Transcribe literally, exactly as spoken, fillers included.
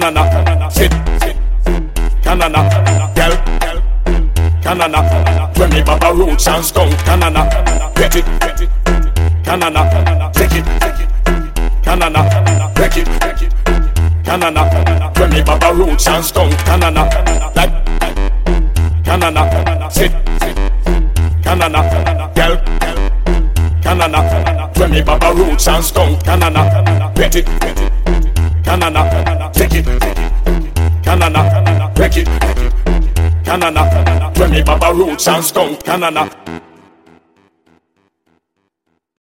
canana, sit, sit, canana, girl, canana, when me baba roots and skunk, canana, get it, get it, canana, take it, take it, canana, break it, break it, canana, when me baba roots and skunk, canana, like, canana, sit, sit, canana, girl, canana, when me baba roots and skunk, canana, get it, get it, canana, take it, take it, canana, break it, break it, canana, when me baba roots and skunk, canana.